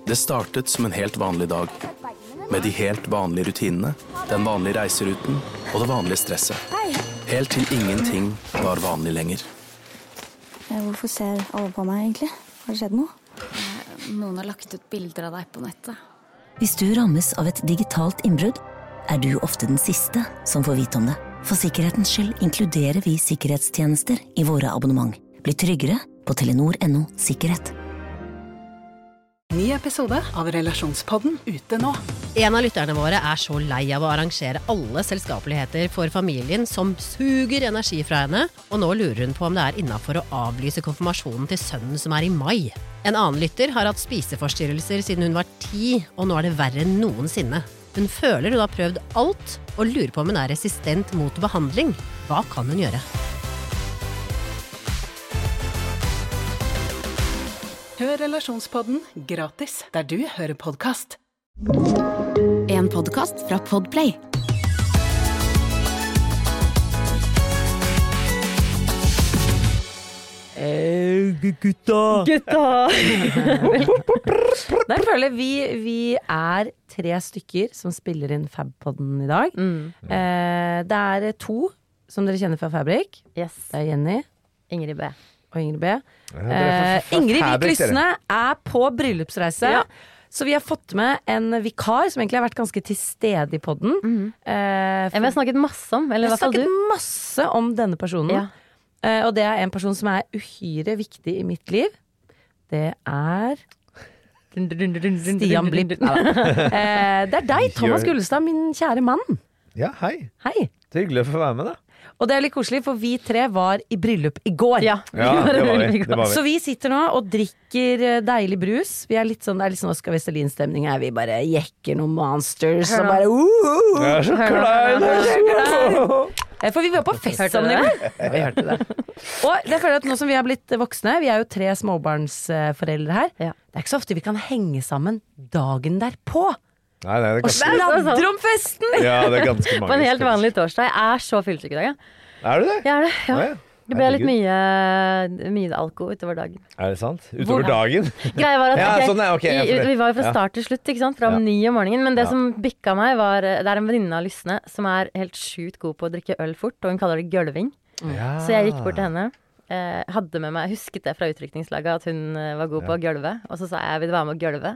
Det startet som en helt vanlig dag, med de helt vanlige rutinene, den vanlige reiseruten og det vanlige stresset. Helt til ingenting var vanlig lenger. Hvorfor ser alle på meg egentlig? Har det skjedd noe? Noen har lagt ut bilder av deg på nettet. Hvis du rammes av et digitalt innbrudd, du ofte den siste som får vite om det. For sikkerhetens skyld inkluderer vi sikkerhetstjenester i våre abonnement. Bli tryggere på Telenor.no sikkerhet. Ny episode av Relasjonspodden ute nå. En av lytterne våre så lei av å arrangere alle selskapeligheter for familien som suger energi fra henne, og nå lurer hun på om det innenfor å avlyse konfirmasjonen til sønnen som i mai. En annen lytter har hatt spiseforstyrrelser siden hun var 10, og nå det verre enn noensinne. Hun føler hun har prøvd alt, og lurer på om hun resistent mot behandling. Hva kan hun gjøre? Hør Relasjonspodden gratis der du hører podcast. En podcast fra Podplay. Gutta! Jeg føler vi 3 stykker som spiller inn Fab-podden i dag. Det 2 som dere kjenner fra Fabrik. Yes. Det Jenny. Ingrid B. Og Ingrid B. Ingrid Vik Lysne på bryllupsreise. Ja. Så vi har fått med en vikar som egentlig har vært ganske til stede i podden. Vi har snakket masse om, eller i hvert fall du. Vi har snakket masse om denne personen. Ja. Og det en person som uhyre viktig i mitt liv. Det Stian Blipp. Det deg, Thomas Gullestad, min kjære mann. Ja, hei. Hei. Det hyggelig å få være med, da. Og det litt koselig, for vi 3 var i bryllup i går. Ja, det var vi. Så vi sitter nå og drikker deilig brus. Vi litt sånn, det litt sånn Oskar Vestelin-stemning her. Vi bare jekker noen monsters og bare Jeg så klein. For vi var på fest sammen i går. Vi hørte det. Og jeg føler at nå som vi har blitt voksne, vi jo 3 småbarnsforeldre her. Det ikke så ofte vi kan henge sammen dagen derpå. Nei, det og sladre om festen! Ja, det ganske mange. På en helt vanlig torsdag. Jeg så fyllesyk i dag, ja. Du det? Jeg det, ja. Det ble litt mye alko utover dagen. Det sant? Utover dagen? Greia var at vi var jo fra start til slutt, ikke sant? Fra 9 om morgenen. Men det som bikka meg var, det en venninne av Lysne som helt sjukt god på å drikke øl fort, og hun kaller det gølving. Så jeg gikk bort til henne. Hadde med meg, husket det fra utdrikningslaget at hun var god på å gølve, og så sa jeg, vil du være med å gølve?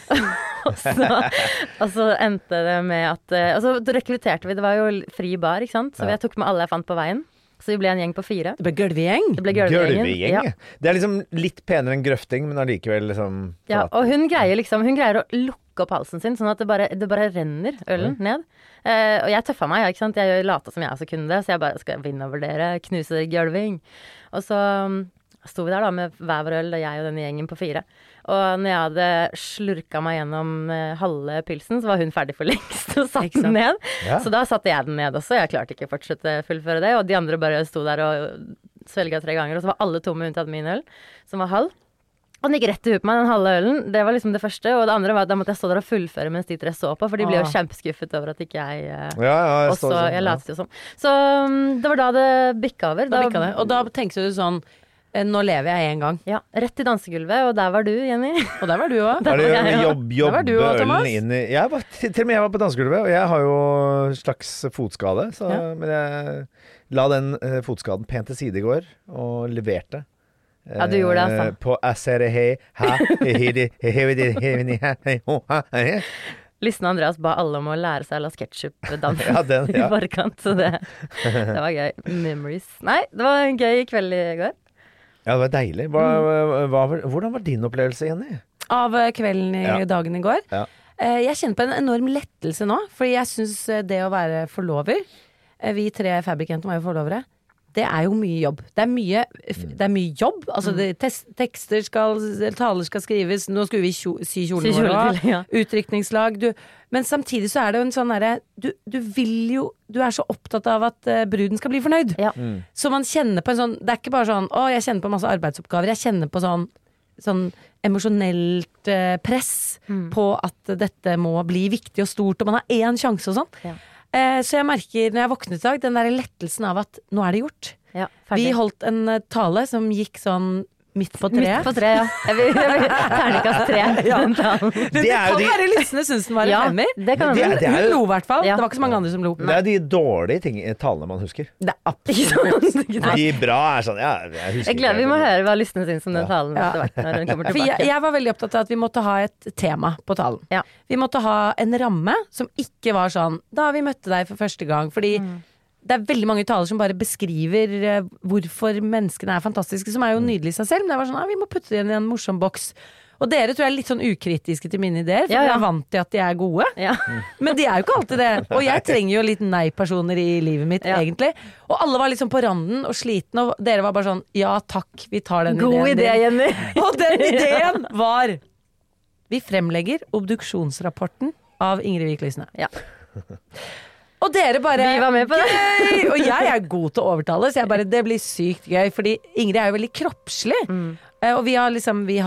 og så endte det med at og så rekrutterte vi, det var jo fri bar, ikke sant? Så jeg tok med alle jeg fant på veien. Så vi ble en gjeng på 4. Det ble gølvegjeng? Det ble gølvegjeng. Ja. Det liksom litt penere enn grøfting, men allikevel liksom ja, og hun greier å lukke opp halsen sin, sånn at det bare renner ølen ned. Og jeg tøffa meg, ikke sant? Jeg lata som jeg også kunne det, så jeg bare skal vinne over dere, knuse gølving. Og så sto vi der da med hver vår øl, jeg og denne gjengen på 4. Og når jeg hadde slurka meg gjennom halve pilsen, så var hun ferdig for lengst og satt den ned. Ja. Så da satte jeg den ned også. Jeg klarte ikke å fortsette fullføre det. Og de andre bare sto der og svelga 3 ganger. Og så var alle tomme unntatt min øl, som var halv. Og den gikk rett til huet på meg, den halve ølen. Det var liksom det første. Og det andre var at da måtte jeg stå der og fullføre mens de 3 så på. For de ble jo kjempeskuffet over at ikke jeg latet jo sånn. Så det var da det bikka over. Da bikka det. Og da tenkte du sånn, nå lever jeg en gang. Ja, rett til dansegulvet, og der var du, Jenny. Og der var du også. Jobbe ølen inn i til og med jeg var på dansegulvet, og jeg har jo slags fotskade, så, men jeg la den fotskaden pent til side i går, og leverte. Ja, du gjorde det, altså. På Lysne Andreas ba alle om å lære seg å la SketchUp-danse i forkant, så det var gøy. Memories. Nei, det var en gøy kveld i går. Ja, det var deilig. Hvordan var din opplevelse, Jenny? Av kvelden dagen i går? Ja. Jeg kjenner på en enorm lettelse nå, fordi jeg synes det å være forlover, vi 3 fabrikantene var jo forlovere, det jo mye jobb. Det er mye jobb. Altså, tekster taler skal skrives. Nå skulle vi sy kjolen vår. Utdrikningslag. Men samtidig så det jo en sånn derre du vil jo, du så opptatt av at bruden skal bli fornøyd. Ja. Så man kjenner på en sånn, det ikke bare sånn, jeg kjenner på masse arbeidsoppgaver. Jeg kjenner på sånn emosjonelt press på at dette må bli viktig og stort, og man har 1 sjanse og sånn. Ja. Så jeg merker når jeg våknet i dag, den der lettelsen av at nå det gjort. Ja, vi holdt en tale som gikk sånn Midt på treet? Midt på treet, ja. Jeg vil terningkast 3. Ja. Den talen. Det kan være Lysne synes den var en femmer. Det kan være. Hun lo i hvert fall. Ja. Det var ikke så mange andre som lo. Det de dårlige talene man husker. Det absolutt. De bra sånn, jeg husker Jeg gleder, vi må høre hva Lysne synes om den talen etter hvert, når den kommer tilbake. Jeg var veldig opptatt av at vi måtte ha et tema på talen. Ja. Vi måtte ha en ramme som ikke var sånn, da vi møtte deg for første gang, fordi det veldig mange taler som bare beskriver hvorfor menneskene fantastiske, som jo nydelig i seg selv, men det var sånn, vi må putte det inn i en morsom boks. Og dere tror jeg litt sånn ukritiske til mine ideer, for jeg vant til at de gode. Ja. Men de jo ikke alltid det. Og jeg trenger jo litt nei-personer i livet mitt, egentlig. Og alle var liksom på randen og sliten, og dere var bare sånn, ja takk, vi tar den God idé, Jenny. Og den ideen var, vi fremlegger obduksjonsrapporten av Ingrid Vik Lysne. Ja. Og dere bare Vi var med på det. Gøy! Og jeg god til å overtale, så jeg bare, det blir sykt gøy. Fordi Ingrid jo veldig kroppslig. Og vi har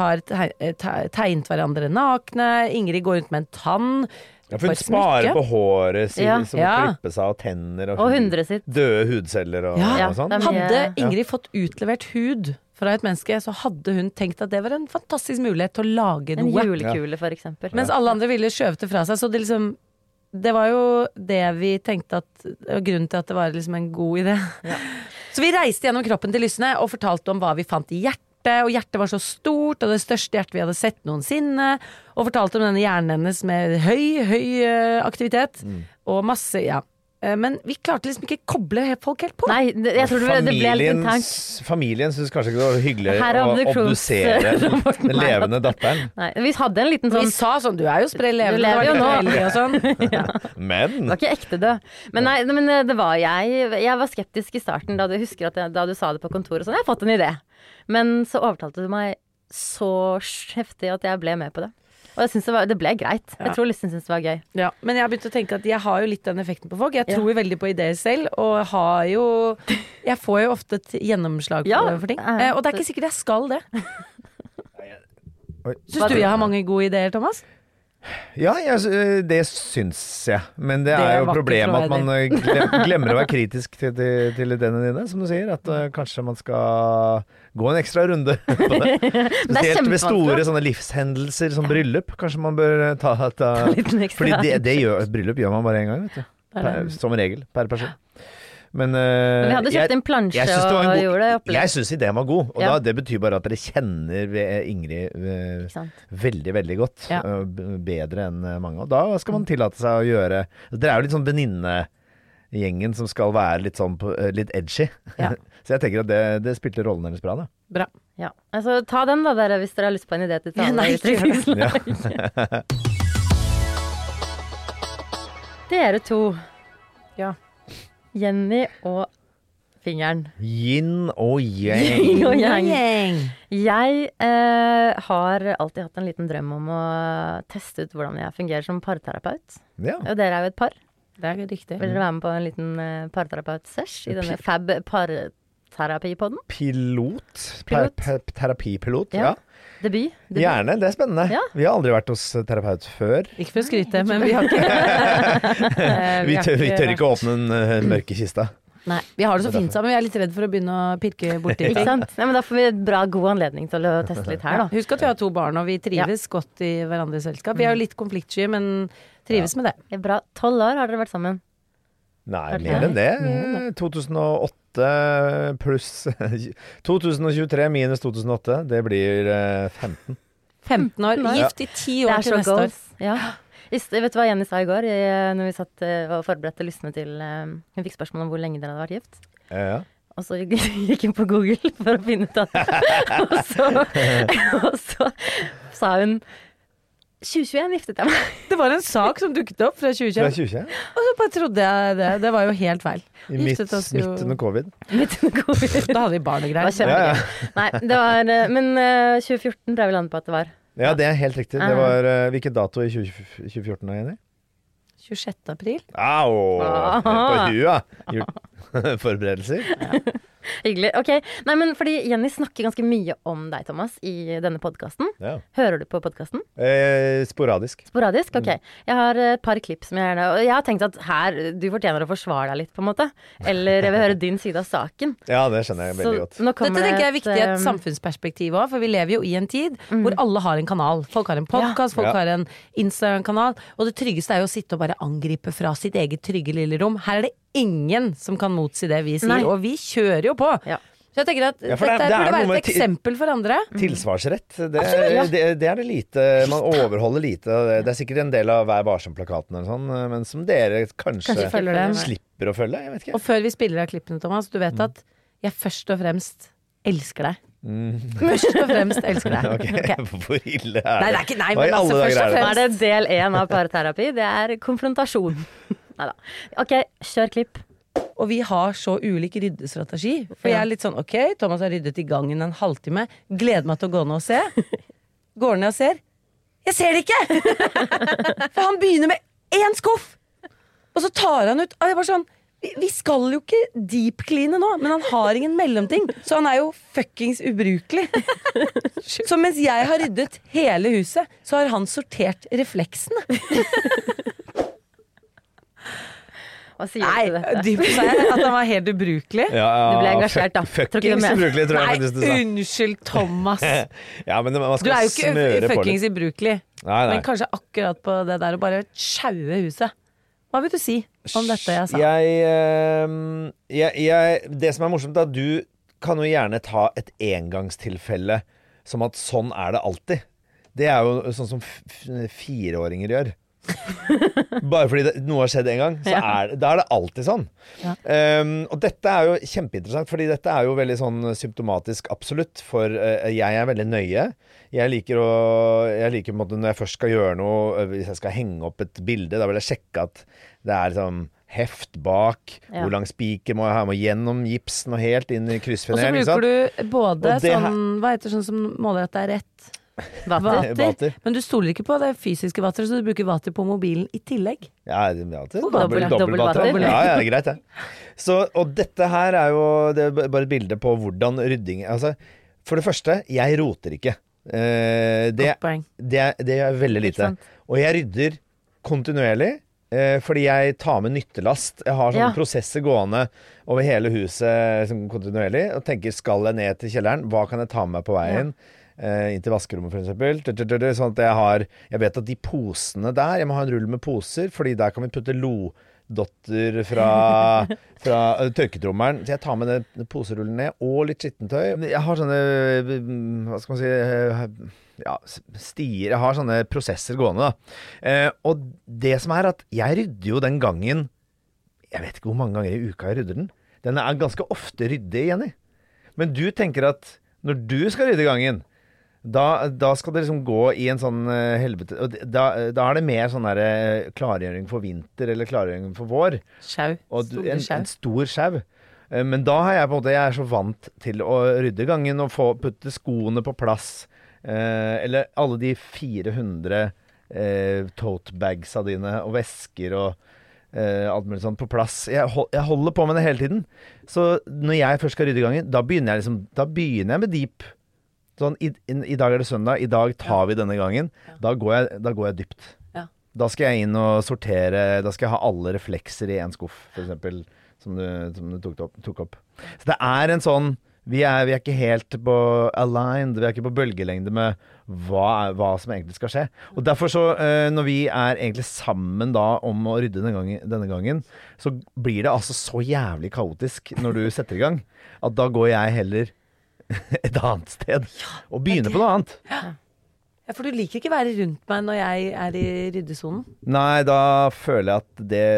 tegnet hverandre nakne. Ingrid går rundt med en tann. Ja, for hun sparer på håret som klippes av tenner og hundre sitt. Døde hudceller og sånn. Hadde Ingrid fått utlevert hud fra et menneske, så hadde hun tenkt at det var en fantastisk mulighet til å lage noe. En julekule, for eksempel. Mens alle andre ville skjøve det fra seg, så det var jo det vi tenkte at grunnen til at det var liksom en god idé. Ja. Så vi reiste gjennom kroppen til Lysne og fortalte om hva vi fant i hjertet, og hjertet var så stort, og det største hjertet vi hadde sett noensinne, og fortalte om denne hjernen hennes med høy aktivitet, og masse, men vi klarte liksom ikke koble folk helt på. Nei, jeg tror det ble litt internt. Familien synes kanskje ikke det var hyggelig å obdusere den levende datteren. Nei, vi hadde en liten sånn... Vi sa sånn, du jo sprell levende. Du lever jo nå. Og sånn. Men... Det var ikke ekte død. Men nei, men det var jeg var skeptisk i starten, da du husker at da du sa det på kontoret, sånn, jeg har fått en idé. Men så overtalte du meg så heftig at jeg ble med på det. Og jeg synes det ble greit. Jeg tror Lysne synes det var gøy. Ja, men jeg har begynt å tenke at jeg har jo litt den effekten på folk. Jeg tror jo veldig på ideer selv, og jeg får jo ofte et gjennomslag for ting. Og det ikke sikkert jeg skal det. Synes du jeg har mange gode ideer, Thomas? Ja, det syns jeg. Men det jo problemet at man glemmer å være kritisk til ideene dine, som du sier. At kanskje man skal gå en ekstra runde på det. Spesielt ved store sånne livshendelser som bryllup. Kanskje man bør ta fordi bryllup gjør man bare en gang, vet du. Som regel, per person. Men vi hadde kjøpt en plansje og gjorde det opplegg. Jeg synes ideen var god, og det betyr bare at dere kjenner Ingrid veldig, veldig godt. Bedre enn mange. Og da skal man tillate seg å gjøre... Dere jo litt sånn venninnegjengen som skal være litt sånn litt edgy. Ja. Så jeg tenker at det spilte rollen deres bra, da. Bra. Ja. Altså, ta den da, dere, hvis dere har lyst på en idé til talen. Nei, ikke ja. Dere to. Ja. Jenny og fingeren. Yin og yang. Yin og yang. Jeg har alltid hatt en liten drøm om å teste ut hvordan jeg fungerer som parterapeut. Ja. Og dere jo et par. Det riktig. Vil dere være med på en liten parterapeut-sesh i denne Fab parterapipodden? Terapipilot, ja. Debut. Gjerne, det spennende. Ja. Vi har aldri vært hos terapeut før. Ikke for å skryte, men vi har ikke vi tør ikke åpne en mørke kista. Nei, vi har det så fint sammen. Vi litt redd for å begynne å pirke borti ting. Ikke sant? Nei, men da får vi en god anledning til å teste litt her, da. Husk at vi har 2 barn, og vi trives godt i hverandres selskap. Vi jo litt konfliktsky, men trives med det. Bra. 12 år har dere vært sammen. Nei, mer enn det. 2008 pluss 2023 minus 2008, det blir 15. 15 år, gift i 10 år til neste år. Ja. Vet du hva Jenny sa i går, når vi satt og forberedte Lysne til hun fikk spørsmål om hvor lenge dere hadde vært gift? Ja. Og så gikk hun på Google for å finne ut av det. og så sa hun 2021 giftet jeg meg. Det var en sak som dukket opp fra 2021. Fra 2021? Og så bare trodde jeg det. Det var jo helt feil. Midt under covid. Da hadde vi barn og greier. Ja. Nei, det var Men 2014 ble vi landet på at det var. Ja, det helt riktig. Det var hvilken dato i 2014 da, Jenny? 26. april. Au! På huet, Forberedelser. Hyggelig. Ok, nei, men fordi Jenny snakker ganske mye om deg, Thomas, i denne podcasten. Ja. Hører du på podcasten? Sporadisk. Sporadisk? Ok. Jeg har et par klipp som jeg gjerne... Og jeg har tenkt at her, du fortjener å forsvare deg litt, på en måte. Eller jeg vil høre din side av saken. Ja, det skjønner jeg veldig godt. Dette tenker jeg er viktig i et samfunnsperspektiv også, for vi lever jo i en tid hvor alle har en kanal. Folk har en podcast, folk har en Instagram-kanal, og det tryggeste er jo å sitte og bare angripe fra sitt eget trygge lille rom. Her er det ingen som kan motsi det vi sier, og vi kjører jo på. Ja. Så jeg tenker at dette burde være et eksempel for andre. Tilsvarsrett, det er det lite. Man overholder lite. Det er sikkert en del av Vær varsom-plakaten eller sånn, men som dere kanskje slipper å følge. Jeg vet ikke. Og før vi spiller av klippene, Thomas, du vet at jeg først og fremst elsker deg. Først og fremst elsker deg. Okay. Hvor ille er det? Nei, det er ikke, nei, men altså først og fremst. Er det del 1 av parterapi? Det er konfrontasjon. Neida. Ok, kjør klipp. Og vi har så ulik ryddestrategi. For jeg er litt sånn, ok, Thomas har ryddet i gangen en halvtime. Gleder meg til å gå ned og se. Går ned og ser. Jeg ser det ikke! For han begynner med 1 skuff! Og så tar han ut, og det er bare sånn, vi skal jo ikke deep-cleane nå, men han har ingen mellomting. Så han er jo fuckings ubrukelig. Så mens jeg har ryddet hele huset, så har han sortert refleksene. Hva sier du til dette? Dypt sa jeg at han var helt ubrukelig. Du ble engasjert da. Fuckings ubrukelig, tror jeg faktisk du sa. Nei, unnskyld, Thomas. Ja, men man du skal er jo ikke fuckings ubrukelig. Nei. Men kanskje akkurat på det der å bare sjaue huset. Hva vil du si om dette jeg sa? Det som er morsomt er at du kan jo gjerne ta et engangstilfelle som at sånn er det alltid. Det er jo sånn som 4-åringer gjør. Bare fordi noe har skjedd en gang, så da er det alltid sånn. Og dette er jo kjempeinteressant, fordi dette er jo veldig sånn symptomatisk absolutt, for jeg er veldig nøye. Jeg liker på en måte når jeg først skal gjøre noe, hvis jeg skal henge opp et bilde, da vil jeg sjekke at det er liksom heft bak, hvor lang spiker må jeg ha, må gjennom gipsen og helt inn i kryssfineren. Og så bruker du både sånn, hva heter sånn som måler at det er rett? Vater. Men du stoler ikke på det fysiske vater, så du bruker vater på mobilen i tillegg. Ja, dobbelt vater. Ja, greit det. Så, og dette her er jo det er bare et bilde på hvordan rydding, altså, for det første, jeg roter ikke. Det er veldig lite. Og jeg rydder kontinuerlig, fordi jeg tar med nyttelast. Jeg har sånne prosesser gående over hele huset kontinuerlig, og tenker, skal jeg ned til kjelleren, hva kan jeg ta med på veien? Inn til vaskerommet for eksempel, sånn at jeg vet at de posene der, jeg må ha en rull med poser, fordi der kan vi putte lodotter fra tørketrommelen, så jeg tar med den poserullen ned, og litt skittentøy. Jeg har sånne, hva skal man si, stier, jeg har sånne prosesser gående da. Og det som er at jeg rydder jo den gangen, jeg vet ikke hvor mange ganger i uka jeg rydder den. Den er ganske ofte ryddig, Jenny. Men du tenker at når du skal rydde gangen, da skal det liksom gå i en sånn helvete, og da er det mer sånn der klargjøring for vinter eller klargjøring for vår. Sjau. En stor sjau. Men da har jeg på en måte, jeg er så vant til å rydde gangen og putte skoene på plass, eller alle de 400 tote bagsa dine og vesker og alt mulig sånn på plass. Jeg holder på med det hele tiden. Så når jeg først skal rydde gangen, da begynner jeg med deep. Sånn, i dag er det søndag, i dag tar vi denne gangen. Da går jeg dypt. Da skal jeg inn og sortere, da skal jeg ha alle reflekser i en skuff, for eksempel, som du tok opp. Så det er en sånn, vi er ikke helt på aligned, vi er ikke på bølgelengde med hva som egentlig skal skje. Og derfor så, når vi er egentlig sammen da om å rydde denne gangen, så blir det altså så jævlig kaotisk når du setter i gang, at da går jeg heller et annet sted og begynner på noe annet. Ja, for du liker ikke være rundt meg når jeg er i ryddesonen. Nei, da føler jeg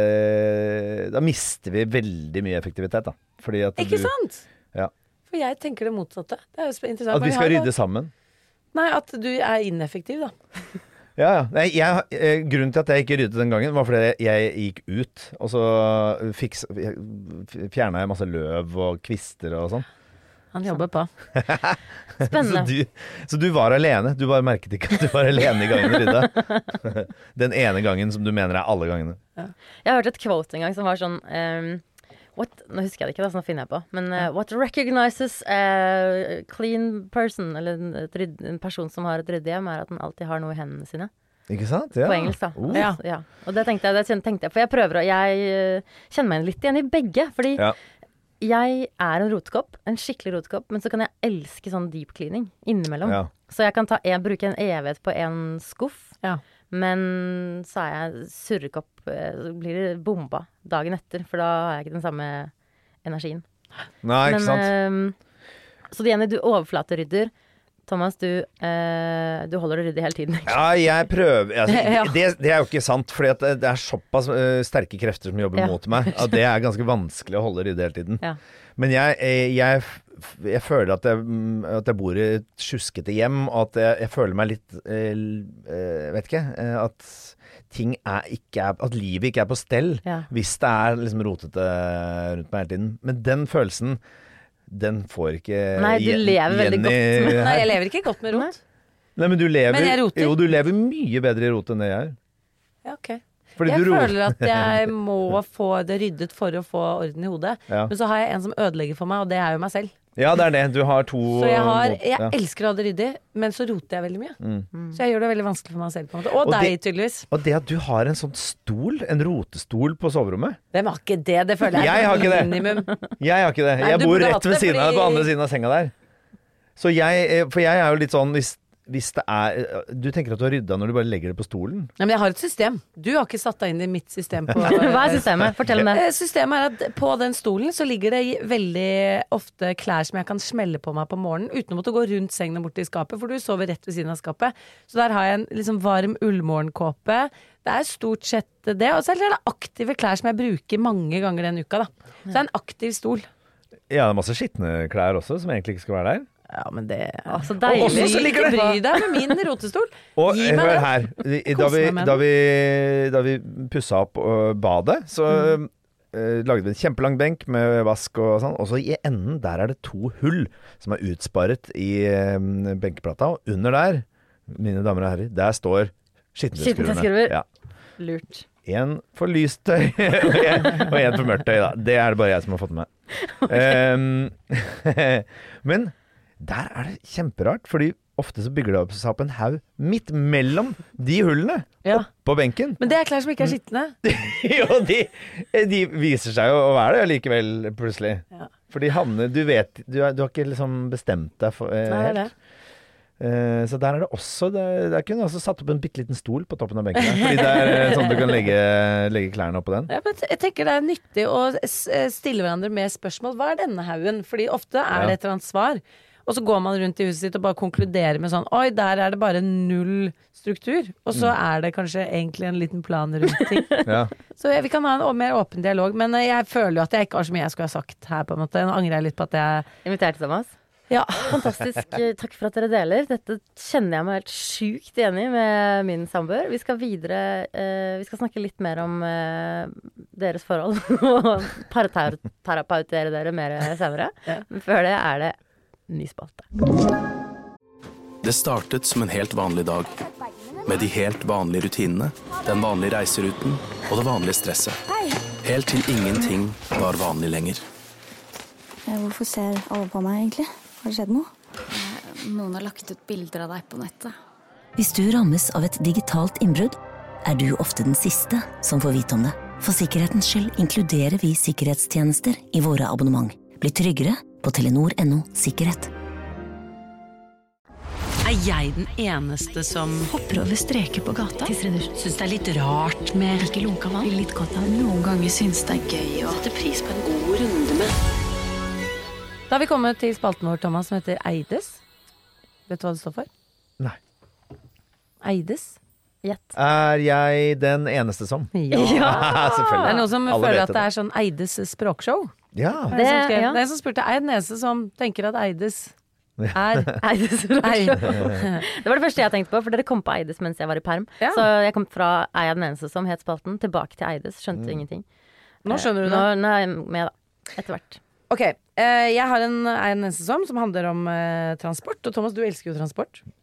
at da mister vi veldig mye effektivitet da. Fordi at ikke sant? Ja. For jeg tenker det motsatte. Det er jo interessant. At vi skal rydde sammen? Nei, at du er ineffektiv da. Ja. Nei, grunnen til at jeg ikke ryddet den gangen var fordi jeg gikk ut, og så fjernet jeg masse løv og kvister og sånn. Han jobber på. Spennende. Så du var alene? Du bare merket ikke at du var alene i gangen du rydda? Den ene gangen som du mener er alle gangene. Ja. Jeg har hørt et quote en gang som var sånn Nå husker jeg det ikke, så nå finner jeg på. Men what recognizes a clean person, eller en person som har et ryddig hjem, at den alltid har noe i hendene sine. Ikke sant? Ja. På engelsk, da. Ja. Og det tenkte jeg, for jeg prøver, og jeg kjenner meg litt igjen i begge, fordi jeg en rotekopp, en skikkelig rotekopp, men så kan jeg elske sånn deep cleaning innimellom. Ja. Så jeg kan bruke en evighet på en skuff, men så jeg surrekopp, så blir det bomba dagen etter, for da har jeg ikke den samme energien. Nei, ikke sant? Så Jenny, du overflaterydder. Thomas, du holder det ryddig hele tiden. Ja, jeg prøver. Altså, det jo ikke sant, fordi at det såpass sterke krefter som jobber mot meg, at det ganske vanskelig å holde ryddig hele tiden. Ja. Men jeg føler at jeg bor i et sjuskete hjem, og at jeg føler meg litt vet ikke, at ting at livet ikke på stell hvis det liksom rotete rundt meg hele tiden. Men den følelsen den får ikke Nei, du lever veldig godt med Nei, jeg lever ikke godt med rot. Nei, men du lever, men jeg roter. Jo, du lever mye bedre i rot enn det jeg gjør. Ja, ok. Fordi jeg føler at jeg må få det ryddet for å få orden i hodet. Ja. Men så har jeg en som ødelegger for meg, og det jo meg selv. Ja, det det. Du har to Så jeg elsker å ha det ryddig, men så roter jeg veldig mye. Så jeg gjør det veldig vanskelig for meg selv på en måte. Og deg, tydeligvis. Og det at du har en sånn stol, en rotestol på soverommet. Hvem har ikke det? Det føler jeg har ikke minimum. Jeg har ikke det. Nei, jeg bor rett ved siden av, på andre siden av senga der. Så for jeg jo litt sånn, hvis det du tenker at du har rydda når du bare legger det på stolen? Ja, men jeg har et system. Du har ikke satt deg inn i mitt system på Hva systemet? Fortell om det. Systemet at på den stolen så ligger det veldig ofte klær som jeg kan smelle på meg på morgenen, uten å måtte gå rundt sengen og bort i skapet, for du sover rett ved siden av skapet. Så der har jeg en liksom varm ullmorgenkåpe. Det stort sett det. Og så er det aktive klær som jeg bruker mange ganger den uka, da. Så det en aktiv stol. Ja, det masse skitne klær også, som egentlig ikke skal være der. Ja, men det så deilig. Og så ligger det Bry deg med min rotestol. Og hør her, da vi pussa opp badet, så lagde vi en kjempelang benk med vask og sånn, og så i enden der det 2 hull som resparet i benkeplata, og under der, mine damer og herrer, der står skittentøysskruene. Ja. Lurt. En for lyst tøy og en for mørkt tøy, da. Det det bare jeg som har fått med. Men der det kjemperart, fordi ofte så bygger det seg opp en haug midt mellom de hullene på benken. Men det klær som ikke skittende. Jo, de viser seg jo å være det likevel plutselig. Ja. Fordi Hanne, du har ikke liksom bestemt deg for Nei, så der det også der kunne også satt opp en bitte liten stol på toppen av benken der, fordi det sånn du kan legge klærne opp på den. Ja, men jeg tenker det nyttig å stille hverandre med spørsmål. Hva denne haugen? Fordi ofte det et eller annet svar. Og så går man rundt i huset sitt og bare konkluderer med sånn oi, der det bare 0 struktur. Og så det kanskje egentlig en liten plan rundt ting. Ja. Så vi kan ha en mer åpen dialog. Men jeg føler jo at jeg ikke har så mye jeg skulle ha sagt her, på en måte. Nå angrer jeg litt på at jeg inviterte Thomas. Ja. Fantastisk. Takk for at dere deler. Dette kjenner jeg meg helt sjukt enig med min samboer. Vi skal videre. Vi skal snakke litt mer om deres forhold og parterapeutere dere mer senere. Men før det det ny spalte. Det startet som en helt vanlig dag, med de helt vanlige rutinene, den vanlige reiseruten og det vanlige stresset. Helt til ingenting var vanlig lenger. Hvorfor ser alle på meg egentlig? Har det skjedd noe? Noen har lagt ut bilder av deg på nettet. Hvis du rammes av et digitalt innbrudd, du ofte den siste som får vite om det. For sikkerhetens skyld inkluderer vi sikkerhetstjenester i våre abonnement. Bli tryggere på Telenor.no sikkerhet. Jeg den eneste som Hopper over streker på gata? Synes det litt rart med Ikke lunka vann? Litt godt av noen ganger synes det gøy å sette pris på en god runde med. Da har vi kommet til spalten vår, Thomas, som heter Eides. Vet du hva det står for? Nei. Eides? Gjett. Jeg den eneste som? Ja, selvfølgelig. Det noen som Alle føler vet at det sånn Eides språkshow. Ja. Det en som spurte, den eneste som tenker at Eides Eides språkshow. Det var det første jeg tenkte på, for dere kom på Eides mens jeg var i perm. Ja. Så jeg kom fra jeg den eneste som het spalten, tilbake til Eides. Skjønte ingenting. Nå skjønner du det? Nå jeg med, da. Etter hvert. Ok, jeg har en eneste som handler om transport. Og Thomas, du elsker jo transport.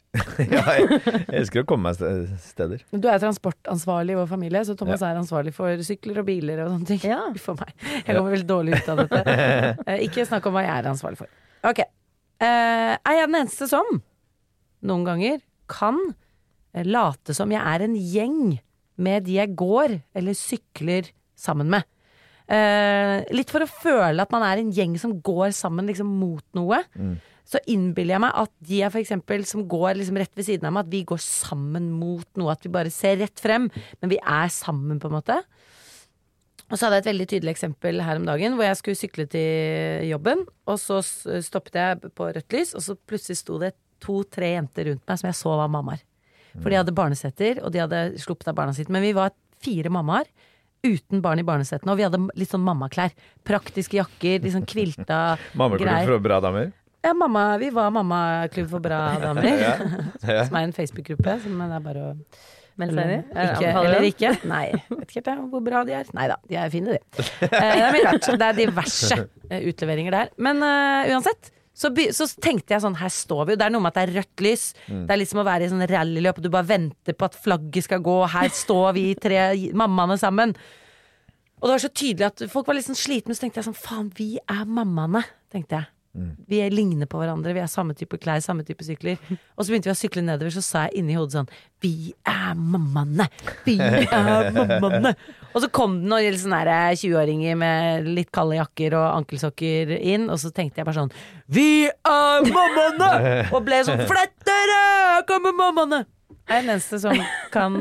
Jeg elsker å komme meg steder. Du transportansvarlig i vår familie, så Thomas ansvarlig for sykler og biler og sånne ting. Ja. For meg. Jeg kommer veldig dårlig ut av dette. Ikke snakk om hva jeg ansvarlig for. Ok. Jeg den eneste som noen ganger kan late som jeg en gjeng med de jeg går eller sykler sammen med. Litt for å føle at man en gjeng som går sammen liksom mot noe. Så innbiller jeg meg at de for eksempel som går liksom rett ved siden av meg, at vi går sammen mot noe, at vi bare ser rett frem, men vi sammen på en måte. Og så hadde jeg et veldig tydelig eksempel her om dagen, hvor jeg skulle sykle til jobben, og så stoppet jeg på rødt lys, og så plutselig sto det 2-3 jenter rundt meg som jeg så var mammaer. For de hadde barnesetter, og de hadde sluppet av barna sitt, men vi var 4 mammaer, uten barn i barnesettene, og vi hadde litt sånn mammaklær. Praktiske jakker, liksom kvilta Mammaklubb for bra damer? Ja, vi var mammaklubb for bra damer. Som en Facebook-gruppe, som det bare å melde seg inn i. Eller ikke. Nei, vet ikke hvor bra de Neida, de fine de. Det mye rart. Det diverse utleveringer der. Men uansett, så tenkte jeg sånn, her står vi, og det noe med at det rødt lys. Det liksom å være i sånn rallyløp, og du bare venter på at flagget skal gå, og her står vi 3 mammaene sammen. Og det var så tydelig at folk var litt sånn sliten, så tenkte jeg sånn, faen, vi mammaene, tenkte jeg. Vi ligner på hverandre, vi samme type klær, samme type sykler. Og så begynte vi å sykle nedover, så sa jeg inni hodet sånn, vi mammaene, vi mammaene. Og så kom det noen sånne 20-åringer med litt kalde jakker og ankelsokker inn, og så tenkte jeg bare sånn, vi mammaene! Og ble sånn, flettere, kommer mammaene! Jeg den eneste som kan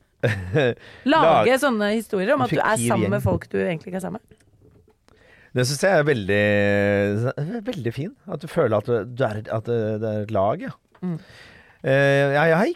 lage sånne historier om at du sammen med folk du egentlig ikke sammen med. Det synes jeg veldig fin. At du føler at at det et lag, ja. Jeg har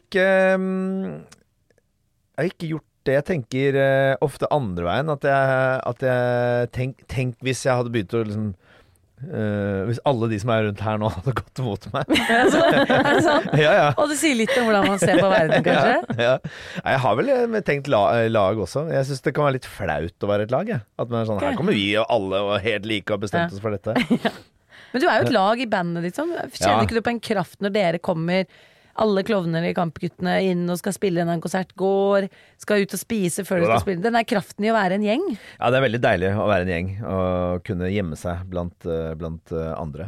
ikke gjort det. Jeg tenker ofte andre veien. At jeg tenk hvis jeg hadde begynt å liksom hvis alle de som rundt her nå hadde gått mot meg. Er det sånn? Ja. Og det sier litt om hvordan man ser på verden, kanskje? Ja. Jeg har vel tenkt lag også. Jeg synes det kan være litt flaut å være et lag. At man sånn, her kommer vi og alle og helt like og bestemt oss for dette. Men du jo et lag i bandet ditt. Kjenner ikke du på en kraft når dere kommer, alle klovner i Kampguttene inn og skal spille en konsert, går, skal ut og spise før du skal spille. Den kraften i å være en gjeng. Ja, det veldig deilig å være en gjeng og kunne gjemme seg blant andre.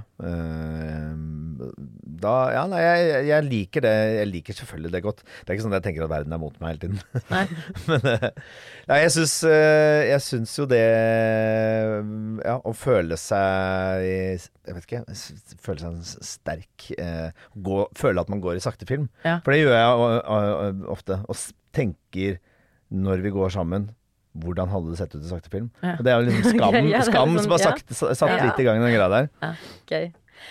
Jeg liker det. Jeg liker selvfølgelig det godt. Det ikke sånn at jeg tenker at verden mot meg hele tiden. Nei. Men jeg syns jo det å føle seg jeg vet ikke, føle seg sterk, føle at man går i sakte film. Ja. For det gjør jeg ofte, og tenker når vi går sammen, hvordan hadde det sett ut i sakte film? Ja. Og det jo liksom skam som har satt litt i gang den greia der. Ja. Okay.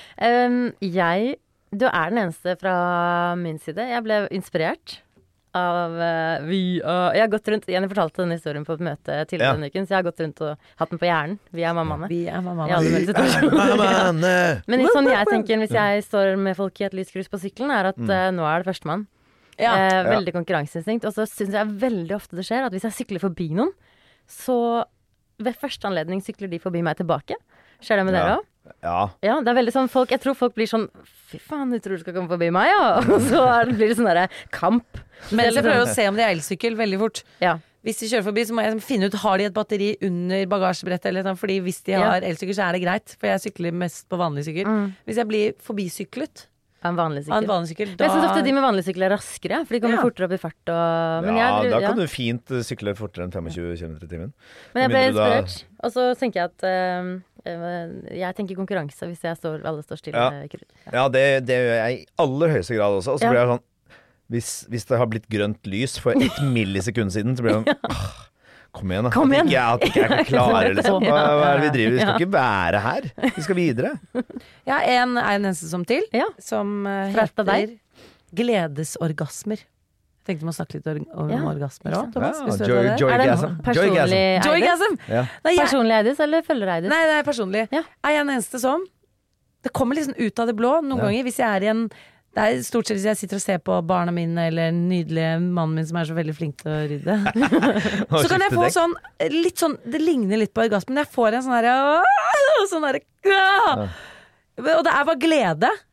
Du den eneste fra min side. Jeg ble inspirert av jeg har gått rundt, Jenny fortalte denne historien på et møte tidligere denne uken, så jeg har gått rundt og hatt den på hjernen. Vi mammaene. Vi mammaene. Men sånn jeg tenker, hvis jeg står med folk i et lyskrus på sykkelen, at nå det førstemann. Veldig konkurranseinstinkt. Og så synes jeg veldig ofte det skjer at hvis jeg sykler forbi noen, så ved første anledning sykler de forbi meg tilbake. Skjer det med dere også? Ja, det veldig sånn jeg tror folk blir sånn, fy faen, du tror du skal komme forbi meg, ja? Og så blir det sånn der kamp. Men jeg prøver å se om de elsykkel veldig fort. Ja. Hvis de kjører forbi, så må jeg finne ut, har de et batteri under bagasjebrettet eller sånn, fordi hvis de har elsykkel, så det greit, for jeg sykler mest på vanlig sykkel. Hvis jeg blir forbisyklet en vanlig sykkel. Jeg synes ofte de med vanlig sykkel raskere, for de kommer fortere opp i fart. Men da kan du fint sykle fortere enn 25 km i timen. Men jeg ble inspirert. Og så tenker jeg at jeg tenker konkurranse hvis alle står stille. Ja, det gjør jeg i aller høyeste grad også. Og så blir jeg sånn, hvis det har blitt grønt lys for 1 millisekund siden, så blir det sånn, kom igjen da. At ikke jeg kan klare liksom. Hva det vi driver? Vi skal ikke være her. Vi skal videre. Ja, en eneste som til, som heter gledesorgasmer. Jeg tenkte man snakke litt om orgasmer også, Thomas. Joygasm. Joygasm. Personlig eides eller følgereides? Nei, det personlig. Jeg en eneste som det kommer liksom ut av det blå noen ganger hvis jeg i en det stort sett hvis jeg sitter og ser på barna mine eller den nydelige mannen min som så veldig flink til å rydde. Så kan jeg få sånn, litt sånn, det ligner litt på orgasmen, men jeg får en sånn her og det bare glede.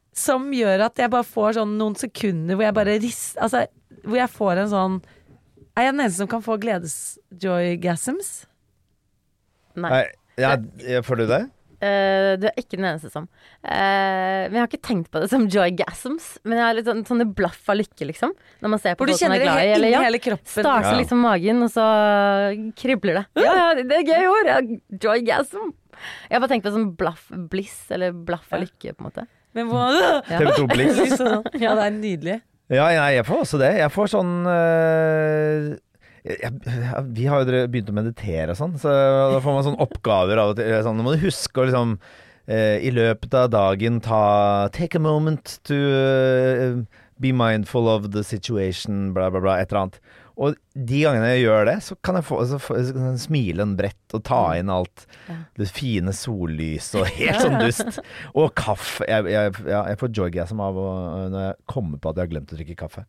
som gjør at jeg bare får sånn noen sekunder hvor jeg bare altså, hvor jeg får en sånn jeg den eneste som kan få gledes-joy-gasms? Nei. Ja, får du det? Du ikke den eneste som. Men jeg har ikke tenkt på det som joy-gasms. Men jeg har litt sånne blaff av lykke, liksom. Når man ser på folk man er glad i. Eller hele kroppen. Starter liksom magen, og så kribler det. Ja, det er gøy ord. Joy-gasm. Jeg har bare tenkt på sånn bliss, eller blaff av lykke, på en måte. Men hva? TV2 Bliss. Ja, det er nydelig. Ja, jeg får også det. Jeg får sånn vi har jo begynt å meditere og sånn, så da får man sånne oppgaver av og til. Sånn, nå må du huske å liksom i løpet av dagen take a moment to be mindful of the situation, bla bla bla, et eller annet. Og de gangene jeg gjør det, så kan jeg smile en brett og ta inn alt det fine sollys og helt sånn dust. Og kaffe. Jeg får joygasm av når jeg kommer på at jeg har glemt å drikke kaffe.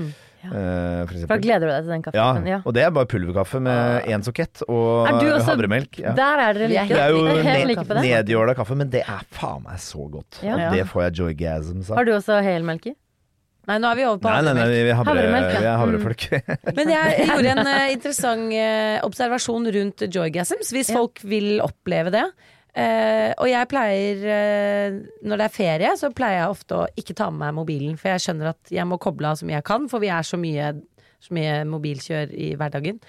For eksempel. Gleder du deg til den kaffen? Ja, og det er bare pulverkaffe med en sokett og havremelk. Der er dere like. Det er jo nedgjørda kaffe, men det er faen meg så godt. Og det får jeg joygasm av. Har du også helmelk i? Nei, nå er vi over på havremelk. Vi er havrefolk. Men jeg gjorde en interessant observasjon rundt joygasms, hvis folk vil oppleve det. Og jeg pleier når det er ferie, så pleier jeg ofte å ikke ta med meg mobilen, for jeg skjønner at jeg må koble av så mye jeg kan, for vi er så mye mobilkjør i hverdagen.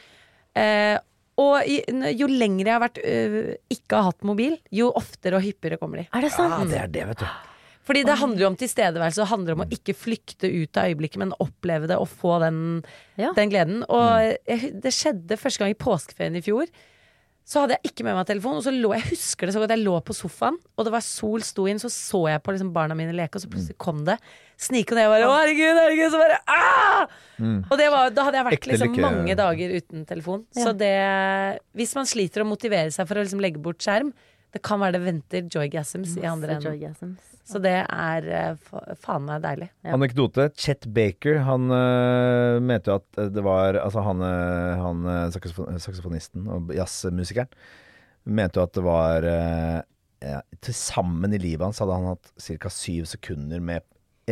Og jo lenger jeg har vært ikke har hatt mobil, jo oftere og hyppigere kommer de. Er det sant? Ja, det er det, vet du. Fordi det handler jo om tilstedeværelse, og handler om å ikke flykte ut av øyeblikket, men oppleve det og få den gleden. Og det skjedde første gang i påskeferien i fjor. Så hadde jeg ikke med meg telefon, og så jeg husker det så godt, jeg lå på sofaen, og det var sol sto inn, så jeg på liksom barna mine leke, og så plutselig kom det snik, og jeg bare, herregud, så bare, Og da hadde jeg vært liksom mange dager uten telefon. Så det, hvis man sliter å motivere seg for å liksom legge bort skjerm, det kan være det venter joygasms i andre enden. Så det er faen meg deilig. Anekdote, Chet Baker, han mente jo at det var, altså han saksofonisten og jazzmusikeren, mente jo at det var til sammen i livet hans hadde han hatt cirka 7 sekunder med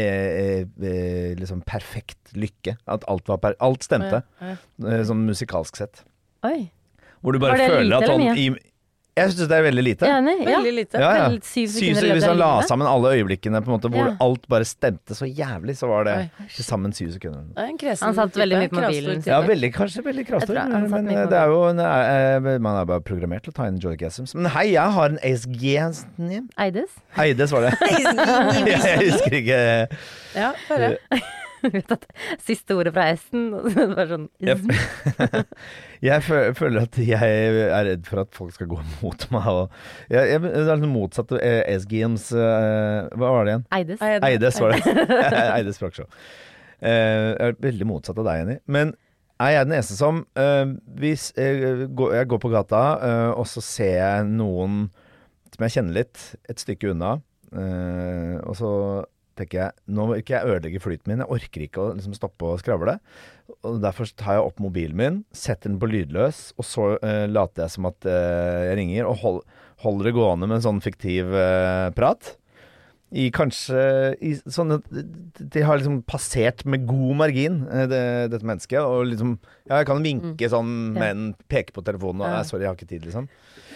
liksom perfekt lykke. At alt stemte, sånn musikalsk sett. Oi. Hvor du bare føler at han jeg synes det er veldig lite. Veldig lite. Ja. 7 sekunder hvis han la sammen alle øyeblikkene på en måte, hvor alt bare stemte så jævlig, så var det til sammen 7 sekunder. Han satt veldig mye på mobilen. Ja, kanskje veldig krastor. Men det er jo man er bare programmert til å ta inn joygasms. Men hei, jeg har en ASG-name. Eides var det. Jeg husker ikke. Ja, hør det. Siste ordet fra S-en, og så var sånn Jeg føler at jeg er redd for at folk skal gå mot meg. Det er litt motsatt av ASGMs. Hva var det igjen? Eides var det. Eides språkshow. Jeg er veldig motsatt av deg, Jenny. Men jeg er den eneste som hvis jeg går på gata, og så ser jeg noen som jeg kjenner litt, et stykke unna, og så tenker jeg, nå vil ikke jeg ødelegge flyten min, jeg orker ikke å liksom stoppe og skravle, og derfor tar jeg opp mobilen min, setter den på lydløs, og så later jeg som at jeg ringer, og holder det gående med en sånn fiktiv prat. De har liksom passert med god margin, dette mennesket, og liksom, jeg kan vinke sånn, men peke på telefonen, og sorry, jeg har ikke tid, liksom.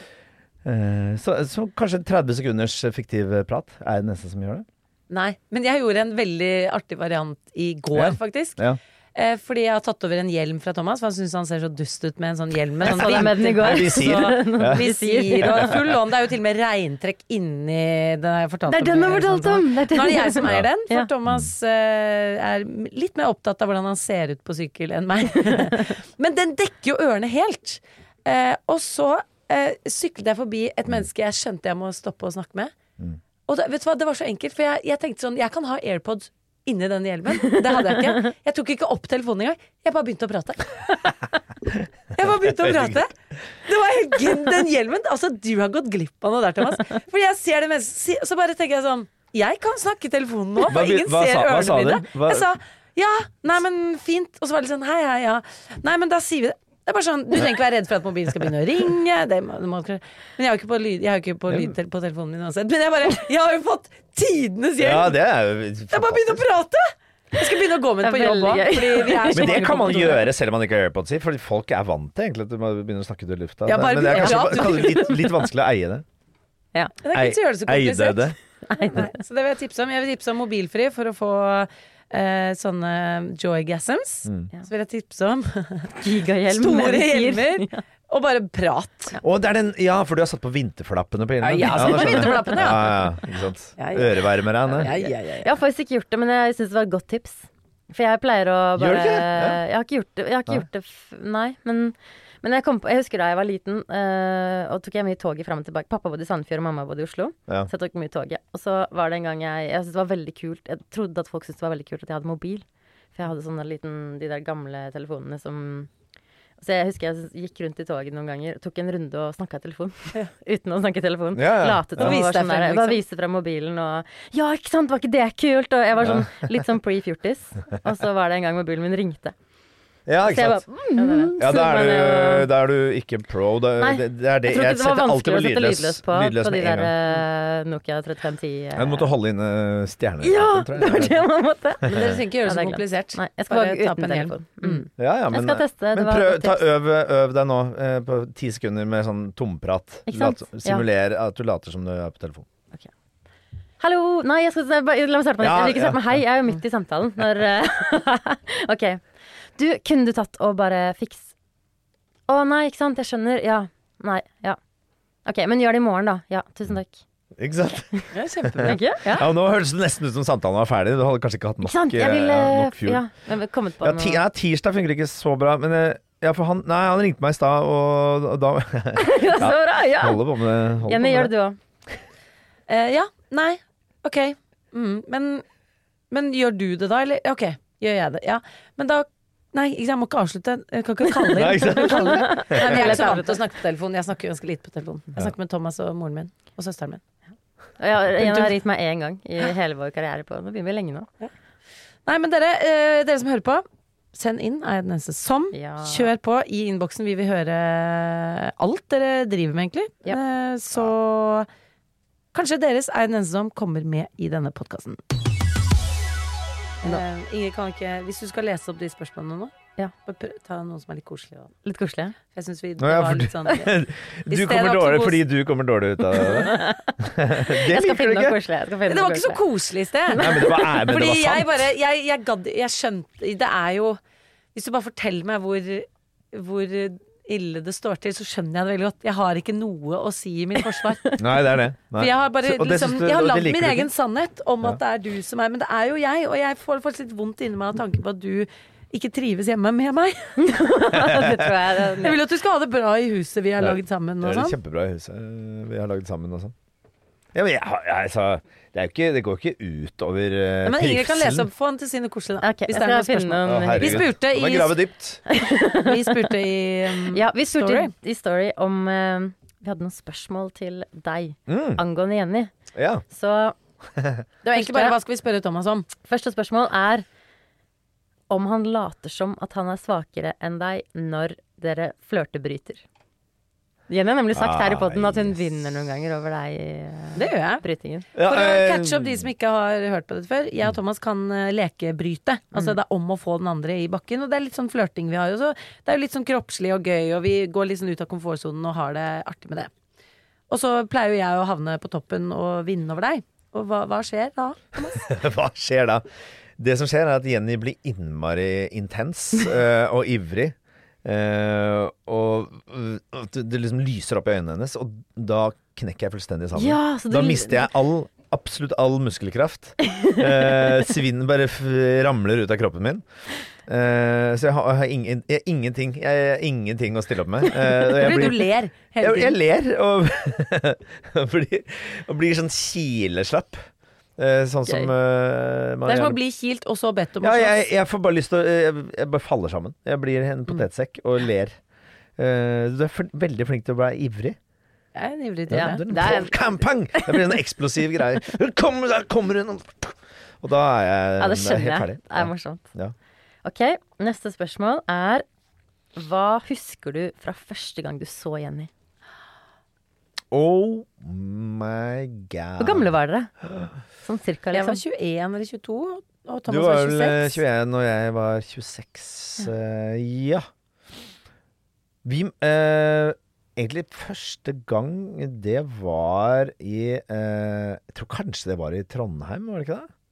Så kanskje 30 sekunders fiktiv prat er det neste som gjør det. Nei, men jeg gjorde en veldig artig variant i går, faktisk. Ja. Fordi jeg har tatt over en hjelm fra Thomas, for han synes han ser så dust ut med en sånn hjelm. Jeg så deg med den i går. Visir og full lån. Det er jo til og med regntrekk inni den jeg fortalte om. Det er den du har fortalt om! Nå er det jeg som eier den, for Thomas er litt mer opptatt av hvordan han ser ut på sykkel enn meg. Men den dekker jo ørene helt. Og så syklet jeg forbi et menneske jeg skjønte jeg må stoppe og snakke med. Og vet du hva, det var så enkelt, for jeg tenkte sånn, jeg kan ha AirPods inni den hjelmen. Det hadde jeg ikke. Jeg tok ikke opp telefonen engang. Jeg bare begynte å prate. Det var helt den hjelmen. Altså, du har gått glipp av noe der, Thomas. For jeg ser det mest, så bare tenker jeg sånn, jeg kan snakke i telefonen nå, for ingen ser ørene mine. Jeg sa, ja, nei, men fint. Og så var det sånn, hei, ja. Nei, men da sier vi det. Det er bare sånn, du trenger ikke være redd for at mobilen skal begynne å ringe. Men jeg har jo ikke på lyd på telefonen min uansett. Men jeg har jo fått tidenes hjelp. Ja, det er jo Jeg bare begynner å prate. Jeg skal begynne å gå med det på jobb også. Men det kan man gjøre selv om man ikke har AirPods i, fordi folk er vant til egentlig at du må begynne å snakke ut i lufta. Ja, men det er kanskje litt vanskelig å eie det. Ja. Det er ikke så gjøre det så komplisert. Eide det. Så det vil jeg tipse om. Jeg vil tipse om mobilfri for å få sånne joygasms. Så vil jeg tipse om store hjelmer og bare prat. Og det er for du har satt på vinterflappene på hjelmen. Ja, satt på vinterflappene, ikke sant. Ørevarmere, Jeg har faktisk ikke gjort det, men jeg synes det var et godt tips. For jeg pleier å bare Gjør du ikke det? Jeg har ikke gjort det. Nei, men jeg husker da jeg var liten, og tok jeg mye toget frem og tilbake. Pappa bodde i Sandefjord og mamma bodde i Oslo. Så jeg tok mye toget. Og så var det en gang jeg synes det var veldig kult. Jeg trodde at folk syntes det var veldig kult at jeg hadde mobil. For jeg hadde de der gamle telefonene som... Så jeg husker jeg gikk rundt i toget noen ganger, tok en runde og snakket i telefon. Uten å snakke i telefon. Latet som var sånn der. Bare viste fra mobilen og... Ja, ikke sant, var ikke det kult? Og jeg var sånn, litt sånn pre-fjortis. Og så var det en gang mobilen min ringte. Ja, ikke sant. Da er du ikke pro. Det er det. Jeg tror ikke det var vanskelig å sette lydløs på de der Nokia 3510. Jeg måtte holde inne stjerner. Ja, det var det man måtte. Men dere trenger ikke gjøre det så komplisert. Nei, jeg skal bare uten telefon. Men jeg skal teste. Men øv deg nå på 10 sekunder med sånn tomprat. Simuler at du later som du er på telefon. Hallo! Nei, la meg starte på nytt. Jeg vil ikke starte med hei, jeg er jo midt i samtalen. Ok. Kunne du tatt og bare nei, ikke sant, jeg skjønner. Ja, nei, ja. Ok, men gjør det i morgen da. Ja, tusen takk. Ikke sant? Ja, kjempebra. Ja, nå høres det nesten ut som samtalen var ferdig. Du hadde kanskje ikke hatt nok fuel. Ja, tirsdag funker ikke så bra, men for han ringte meg i stad, og da så bra, ja. Holder på med det. Jenny, gjør det du også? Ja, nei, ok. Men gjør du det da, eller? Ok, gjør jeg det? Ja, men da nei, jeg må ikke avslutte. Jeg kan ikke kalle inn. Jeg er ikke så vant til å snakke på telefon. Jeg snakker ganske lite på telefon. Jeg snakker med Thomas og moren min og søsteren min. Jeg har ringt meg 1 gang i hele vår karriere på. Nå begynner vi lenge nå. Nei, men dere som hører på, send inn, er jeg den eneste som. Kjør på i innboksen. Vi vil høre alt dere driver med egentlig. Så kanskje deres er den eneste som kommer med i denne podcasten. Ingrid, kan ikke, hvis du skal lese opp de spørsmålene nå, ta noen som er litt koselig. Litt koselig? Jeg synes det var litt sånn du kommer dårlig fordi du kommer dårlig ut av det. Jeg skal finne noe koselig. Det var ikke så koselig i sted. Nei, men det var fordi sant. jeg skjønte, det er jo, hvis du bare forteller meg hvor ille det står til, så skjønner jeg det veldig godt. Jeg har ikke noe å si i mitt forsvar. Nei, det er det. Nei. For jeg har bare jeg har lagd min egen sannhet om at det er du som er, men det er jo jeg, og jeg får faktisk litt vondt inni meg av tanken på at du ikke trives hjemme med meg. Det tror jeg. Jeg vil at du skal ha det bra i huset vi har laget sammen og sånn. Det er kjempebra i huset vi har laget sammen og sånn. Ja, men det går ikke ut over trivselen. Men Ingrid kan lese opp for han til sine koselige da. Okay, hvis det er noe spørsmål. Vi spurte i story. I story om vi hadde noen spørsmål til deg angående Jenny. Ja. Så det var egentlig bare hva skal vi spørre Thomas om? Første spørsmål er om han later som at han er svakere enn deg når dere flørtebryter. Jenny har nemlig sagt her i podden at hun vinner noen ganger over deg i det gjør jeg. Brytingen. For å catche opp de som ikke har hørt på det før, jeg og Thomas kan lekebryte. Altså det er om å få den andre i bakken, og det er litt sånn flørting vi har. Og så, det er jo litt sånn kroppslig og gøy, og vi går litt sånn ut av komfortsonen og har det artig med det. Og så pleier jo jeg å havne på toppen og vinne over deg. Og hva skjer da, Thomas? Hva skjer da? Det som skjer er at Jenny blir innmari intens og ivrig. Og det liksom lyser opp i øynene hennes, og da knekker jeg fullstendig sammen. Ja, da mister jeg absolutt all muskelkraft. Svinnen bare ramler ut av kroppen min. Så jeg har ingenting å stille opp med. Fordi du ler hele tiden. Jeg ler og blir sånn kileslapp. Sånn som det er som å bli kilt og så bedt om å slåss. Jeg får bare lyst til jeg bare faller sammen. Jeg blir en potetsekk og ler. Du er veldig flink til å være ivrig. Jeg er en ivrig til det. Kampang! Det blir en eksplosiv greie. Der kommer hun! Og da er jeg det skjønner helt ferdig. Det er morsomt. Ja. Ok, neste spørsmål er Hva husker du fra første gang du så Jenny? Oh my god. Hvor gamle var dere? Sånn cirka, Jeg var liksom. 21 eller 22, og Du Thomas var var vel 26. 21 og jeg var 26. Ja. Vi egentlig første gang det var i jeg tror kanskje det var i Trondheim, var det ikke det?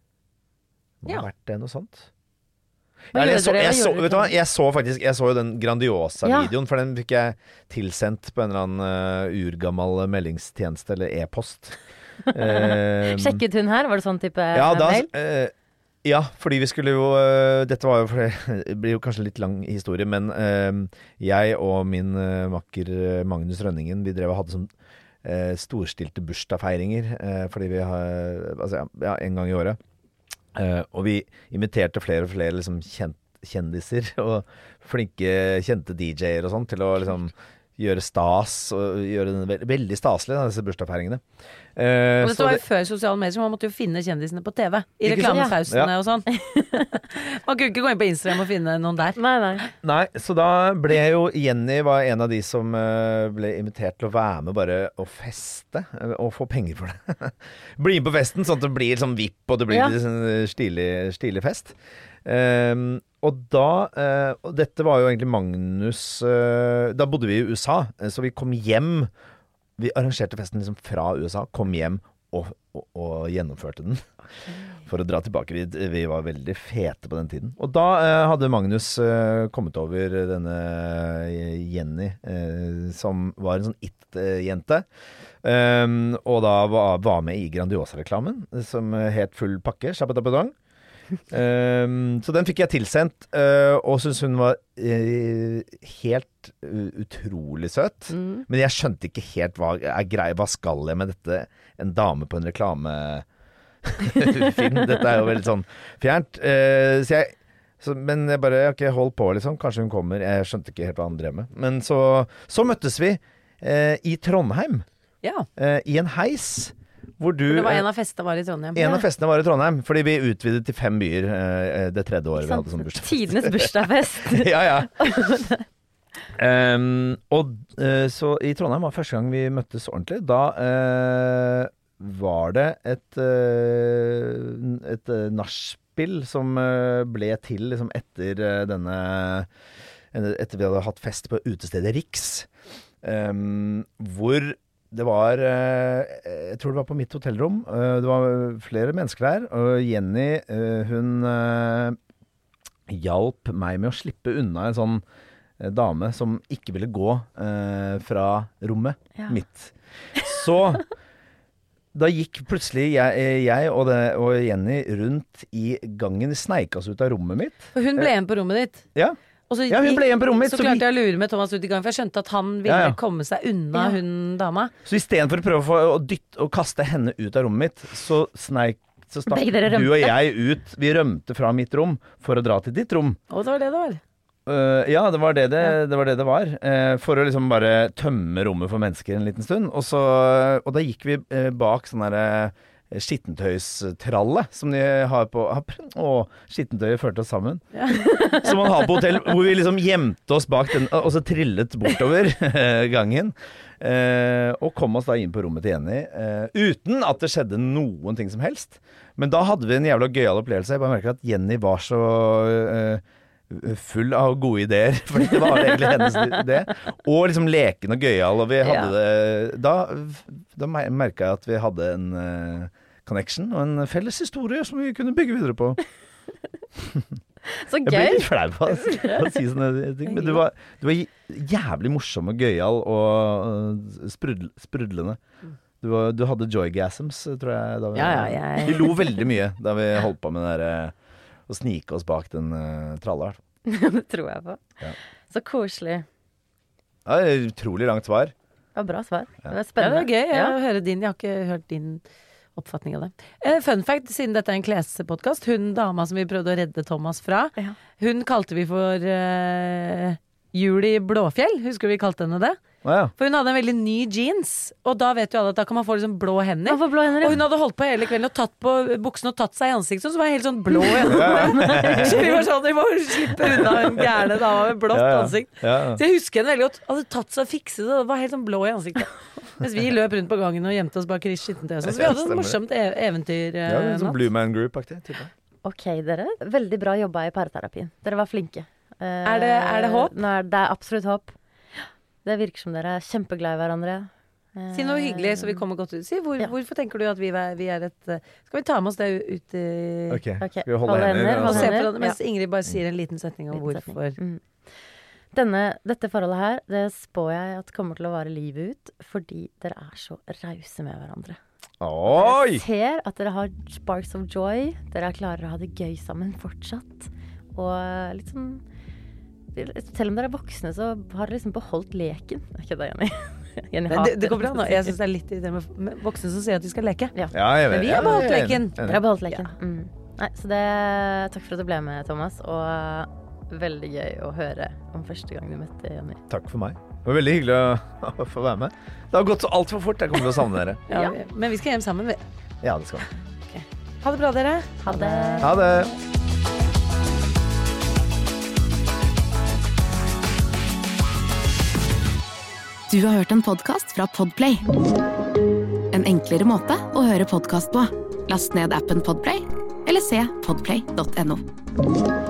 Må ha vært det noe sånt. Hva gjorde dere? Vet du hva? Jeg så jo den Grandiosa-videoen, for den fikk jeg tilsendt på en eller annen urgammal meldingstjeneste eller e-post. Sjekket hun her? Var det sånn type mail? Ja, fordi vi skulle jo dette var jo, det blir jo kanskje litt lang historie, men jeg og min makker Magnus Rønningen, vi drev og hadde sånn storstilte bursdagsfeiringer, fordi vi har en gang i året. Og vi inviterte flere og flere liksom kjendiser og flinke kjente DJ-er og sånn til å liksom gjøre stas og gjøre den veldig staselig, disse bursdagsfeiringene. Og dette var jo før sosiale medier, så man måtte jo finne kjendisene på TV i reklamepausene og sånn. Man kunne ikke gå inn på Instagram og finne noen der. Nei, så da ble jo Jenny var en av de som ble invitert til å være med bare å feste og få penger for det. Bli med på festen sånn at det blir sånn vipp og det blir sånn stilig fest. Og dette var jo egentlig Magnus da bodde vi i USA, så vi kom hjem. Vi arrangerte festen liksom fra USA, kom hjem og gjennomførte den for å dra tilbake. Vi var veldig fete på den tiden. Og da hadde Magnus kommet over denne Jenny, som var en sånn it-jente, og da var med i Grandiosa-reklamen, som het full pakke, Shabadabadang. Så den fikk jeg tilsendt, og synes hun var helt utrolig søt. Men jeg skjønte ikke helt hva skal jeg med dette, en dame på en reklamefilm. Dette er jo veldig sånn fjernt. Men jeg bare har ikke holdt på liksom. Kanskje hun kommer. Jeg skjønte ikke helt hva han drev med. Men så møttes vi i Trondheim, i en heis. Det var en av festene var i Trondheim. En av festene var i Trondheim, fordi vi utvidet til 5 byer det 3. året vi hadde sånn bursdagsfest. Tidenes bursdagsfest. Ja. Så i Trondheim var første gang vi møttes ordentlig. Da var det et nachspiel som ble til liksom etter vi hadde hatt fest på utestedet Riks, hvor det var, jeg tror det var på mitt hotellrom, det var flere mennesker der, og Jenny, hun hjalp meg med å slippe unna en sånn dame som ikke ville gå fra rommet mitt. Så da gikk plutselig jeg og Jenny rundt i gangen, sneik oss ut av rommet mitt. For hun ble igjen på rommet ditt? Ja. Ja, hun ble igjen på rommet mitt. Så klarte jeg å lure med Thomas ut i gang, for jeg skjønte at han ville komme seg unna hun dama. Så i stedet for å prøve å dytte og kaste henne ut av rommet mitt, så stakk du og jeg ut. Vi rømte fra mitt rom for å dra til ditt rom. Og det var det det var. Ja, det var det var. For å liksom bare tømme rommet for mennesker en liten stund. Og da gikk vi bak sånn der skittentøystralle som de har på skittentøyet førte oss sammen som man har på hotell, hvor vi liksom gjemte oss bak den og så trillet bortover gangen og kom oss da inn på rommet til Jenny uten at det skjedde noen ting som helst. Men da hadde vi en jævla gøyal opplevelse. Jeg bare merket at Jenny var så full av gode ideer, for det var egentlig hennes idé, og liksom leken og gøyal, og vi hadde det da merket jeg at vi hadde en connection og en felles historie som vi kunne bygge videre på. Så gøy! Jeg ble litt flau på å si sånne ting, men du var jævlig morsom og gøyal og sprudlende. Du hadde joygasms, tror jeg. Vi lo veldig mye da vi holdt på med det der å snike oss bak den tralla. Det tror jeg på. Ja. Så koselig. Ja, det er utrolig langt svar. Ja, bra svar. Det var spennende. Ja, det er gøy. Jeg hører din. Jeg har ikke hørt din oppfatning av det. Fun fact, siden dette er en klespodcast, hun dama som vi prøvde å redde Thomas fra, hun kalte vi for Juli Blåfjell. Husker du vi kalte henne det? For hun hadde en veldig ny jeans, og da vet jo alle at da kan man få liksom blå hender. Blå hender, Og hun hadde holdt på hele kvelden og tatt på buksen og tatt seg i ansiktet, så var jeg helt sånn blå i ansiktet. Så vi var sånn, vi må slippe unna en gærne dame med blått ansikt. Så jeg husker henne veldig godt. Hadde tatt seg og fikset det, og var helt sånn blå i ansiktet. Mens vi løp rundt på gangen og gjemte oss bak skittentøy. Så vi hadde et morsomt eventyr. Sånn Blue Man Group-aktig type. Ok, dere. Veldig bra jobba i parterapien. Dere var flinke. Er det håp? Det er absolutt håp. Det virker som dere er kjempeglade i hverandre. Si noe hyggelig, så vi kommer godt ut. Si, hvorfor tenker du at vi er et Skal vi ta med oss det ut i Skal vi holde hender? Mens Ingrid bare sier en liten setning om hvorfor. Dette forholdet her, det spår jeg at kommer til å vare livet ut, fordi dere er så rause med hverandre. Oi! Jeg ser at dere har sparks of joy. Dere klarer å ha det gøy sammen fortsatt. Og litt sånn selv om dere er voksne, så har dere liksom beholdt leken. Er ikke det, Jenny? Det går bra nå. Jeg synes det er litt i det med voksne som sier at de skal leke. Ja, jeg vet. Men vi har beholdt leken. Dere har beholdt leken. Nei, så takk for at du ble med, Thomas. Og veldig gøy å høre om første gang du møtte Jenny. Takk for meg. Det var veldig hyggelig å få være med. Det har gått så alt for fort. Jeg kommer til å savne dere. Men vi skal hjem sammen. Ja, det skal vi. Okay. Ha det bra, dere. Ha det. Ha det. Du har hørt en podcast fra Podplay. En enklere måte å høre podcast på. Last ned appen Podplay, eller se podplay.no.